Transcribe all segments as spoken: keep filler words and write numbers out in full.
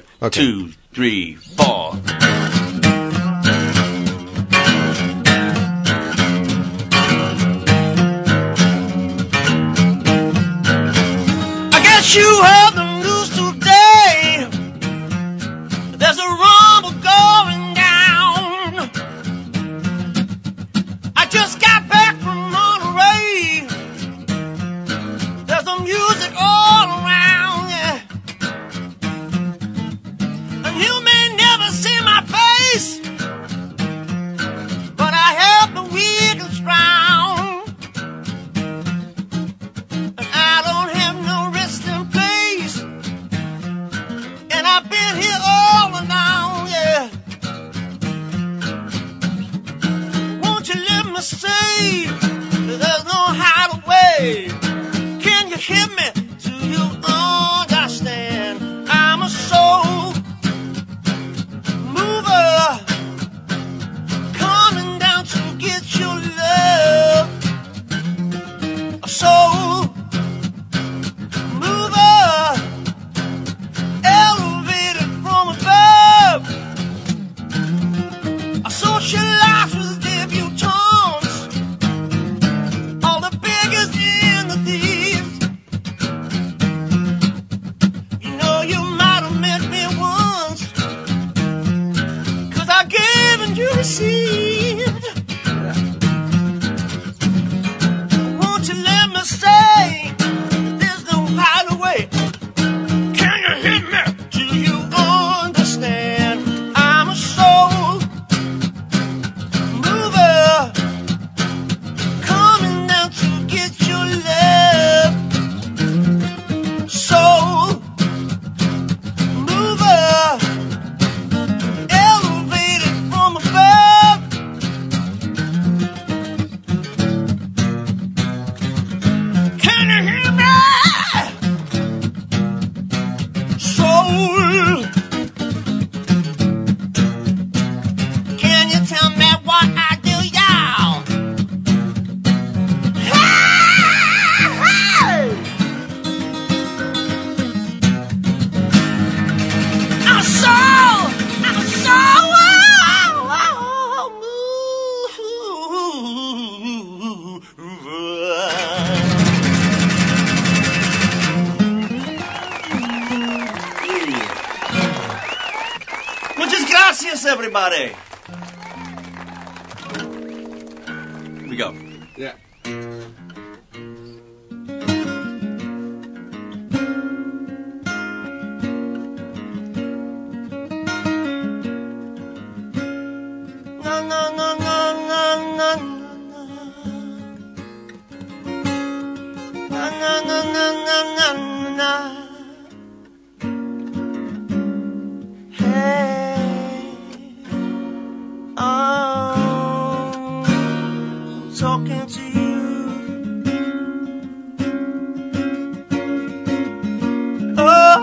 Okay. two, three, four. I guess you heard the news today. There's a rumble going down. I just got back from Monterey. There's the music all around, yeah. And you may never see my face, but I help the weak and strong. And I don't have no resting place. And I've been here all along, yeah. Won't you let me say that there's no hideaway? Can you hear me? Do you understand? I'm a soul mover, coming down to get your love. A soul mover, elevated from above. I socialize with debutantes, all the beggars and the thieves. You know you might have met me once, 'cause I gave and you received. Won't you let me say there's no hideaway? Can you hear me? Do you understand? I'm a soul mover, coming down to get your love. Soul mover, elevated from above. Can you hear me? Soul. Can you tell me what I do, y'all? Hey! I'm a soul. I'm a soul. Muchas gracias, everybody. Here we go. Yeah. Na na na na na na na na na na na na na. Hey, I'm talking to you. Oh,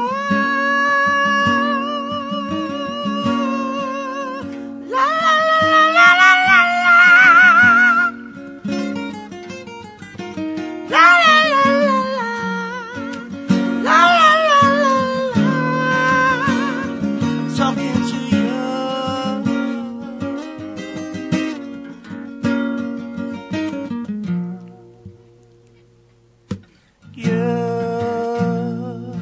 la la la la la la. La la la la la. La la la la la. Talking to you. Yeah.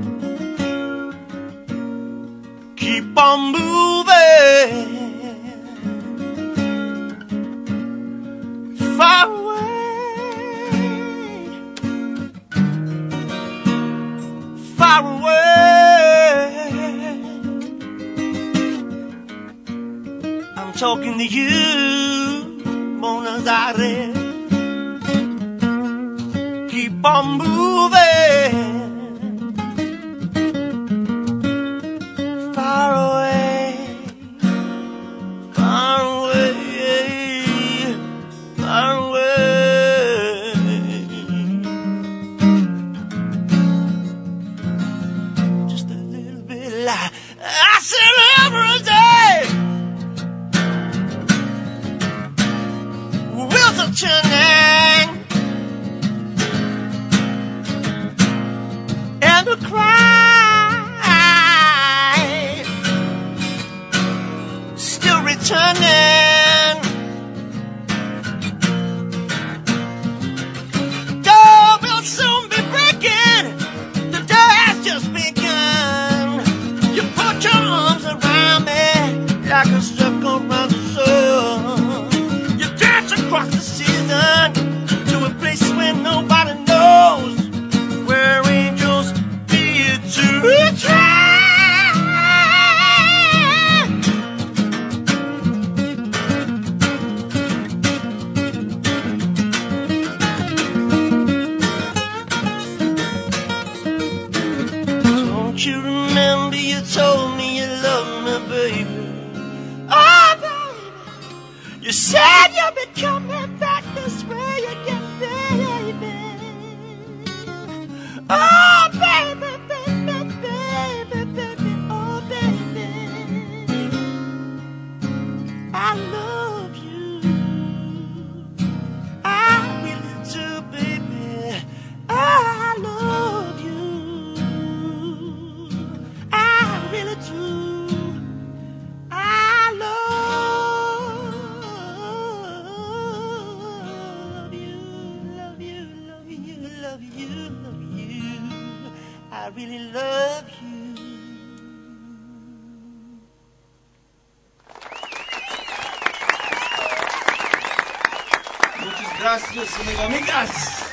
Keep on moving. Far away, far away. I'm talking to you, Buenos Aires. Keep on moving, far away, far away, far away. Just a little bit like I said every day. Wheels are turning and the cry the circle around the sun. You dance across the season to a place where nobody knows, where angels fear to try. Don't you remember you told me you loved me, baby? Oh, baby, you said you'll be coming back this way again, baby. Oh, baby, baby, baby, baby, oh, baby, I love you. I really do, baby. I love you. I really do. I love you, love you, love you, love you, love you. I really love you. Muchas gracias, amigas.